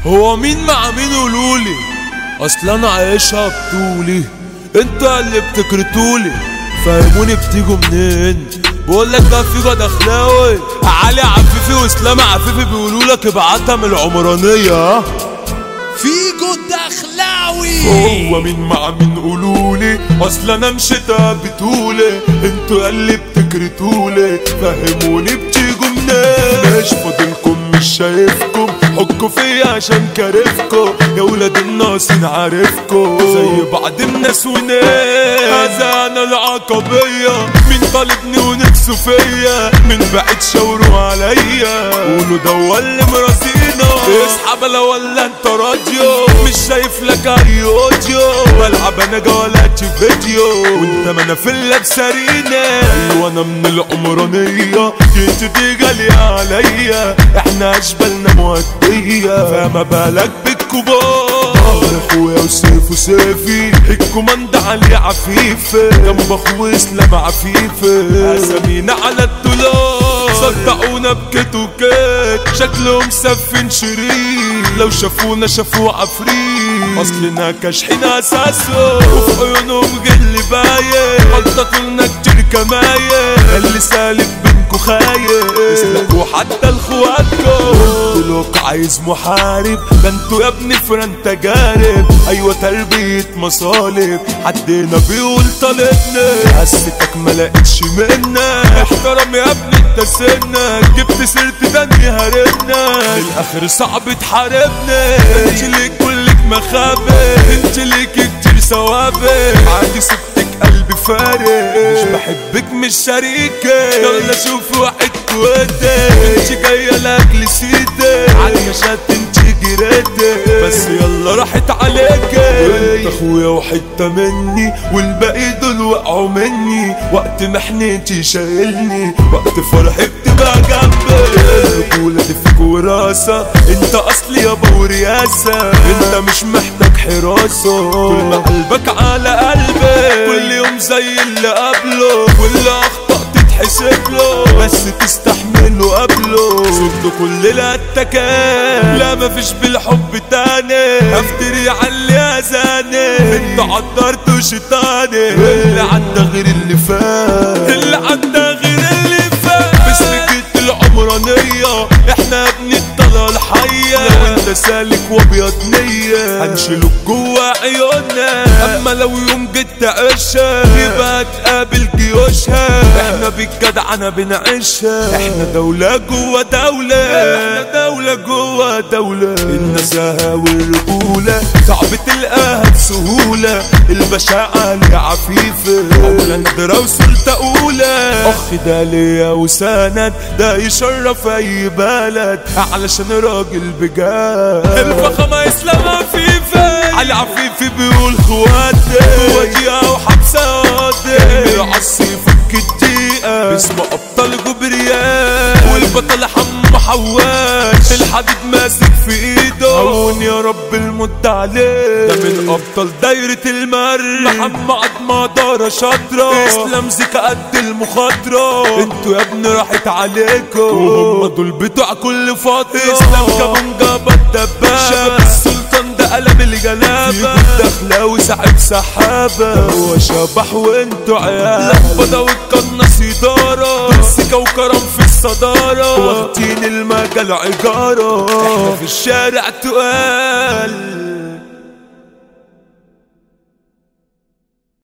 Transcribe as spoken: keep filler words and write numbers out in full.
هو مين مع مين قولولي؟ اصل انا عايشها بطولي، انتوا اللي بتكرتولي فهموني بتيجوا منين؟ بقولك بقى فيجو دخلاوي علي عفيفي واسلام عفيفي بيقولولك ابعتها من العمرانية. فيجو دخلاوي هو مين مع مين قولولي؟ اصل انا مشيتها بطولي، انتوا اللي بتكرتولي فهموني بتيجوا منين؟ مش فاضلكم مش شايفكم، حكوا فيا عشان كارفكم يا ولاد الناصين عارفكم زي بعض الناس وناس. هذا انا العقبية مين طالبني ونكسوا فيا، من بعد شاوروا عليا قولوا ده هو اللي مرازينا. اسحب انا ولا انت راديو، مش شايف لك اي اوديو، بلعب انا جولات فيديو وانت ما انا في اللبسارينا. ايوه انا من العمرانية جيت دي جالية عليا، احنا اشبالنا مودية فما بالك بالكبار. اخويا وسيف وسيفي الكوماند علي عفيفي، جنب اخويا اسلام عفيفي اسامينا على الدولار. صدقونا بكت وكت شكلهم سفين شريك، لو شافونا شافوا عفريت اصلنا كاشحين اساسه وفي عيونهم غل باين. خلطتولنا كتير كمايه اللي سالك بينكو خايف، اسلقوا حتى اخواتكم. قلتلك عايز محارب ده انتوا يا ابني فران تجارب، ايوه تربية مصالب حدنا بيقول طالبنا. حسيتك ملقتش منا احترام يا ابني انت سنك، جبت سيرتي تاني هربنا الاخر صعب تحاربنا. انت ليك كلك مخابئ، انت ليك كتير سوابق، عادي سبتك قلبي فارق، مش بحبك مش شريكة. يلا شوف واحد كويتي انت جاية لاجل سيدي، عالية شات انت جريتي بس يلا راحت عليك. انت اخويا وحتة مني والباقي دول وقعوا مني، وقت محنتي شايلني وقت فرحي بتبقى جنبي. الرجولة دي فيك وراسة، انت اصلي يابا ورياسة، انت مش محتاج حراسة كل ما قلبك على قلبي. كل يوم زي اللي قبله واللي اخطأ تتحسب له، بس تستحمله قبله صد كل الاتكال. لا مفيش بالحب تاني افتري علي اذاني، انت عطرت وشيطاني اللي عدى غير اللي فات، اللي عدى غير اللي فات. بسلكة العمرانية احنا ابن الطلعة الحية، لو انت سالك وابيض نية هنشيلك جوا عيوننا. اما لو يوم جيت تعيشها يبقى تقابل جيوشها، احنا بالجدعنة بنعيشها، احنا دولة جوا دولة، احنا دولة جوا دولة. النزاهة والرجولة صعب تلقاها بسهولة، البشاعة اللي عفيفة عملة نادرة وسلطة أولى. أخ ده ليا وسند ده يشرف أي بلد علشان راجل بجد. الفخامة إسلام عفيفي علي عفيفي بيقول خواتي وديعة وحبساتي، العصي فك الدقيقة باسم أبطال جبريات، والبطل حم حواش الحديد ماسك في ايده. هون يا رب المد عليه ده من ابطال دايرة المر، محمد مدارة شاطرة، اسلام زكا قد المخاطرة. انتوا يا ابني راحت عليكم وهم دول بتوع كل فترة. اسلام كمان جاب الدبابة، شباب السلطان ده قلم الجلابة، فيجو الدخلاوي ساحب سحابة، هو شبح وانتوا عيال. لفظة والقناص إدارة، سكة وكرم في الصدارة، واخدين المجال عجارة، احنا في الشارع تقال.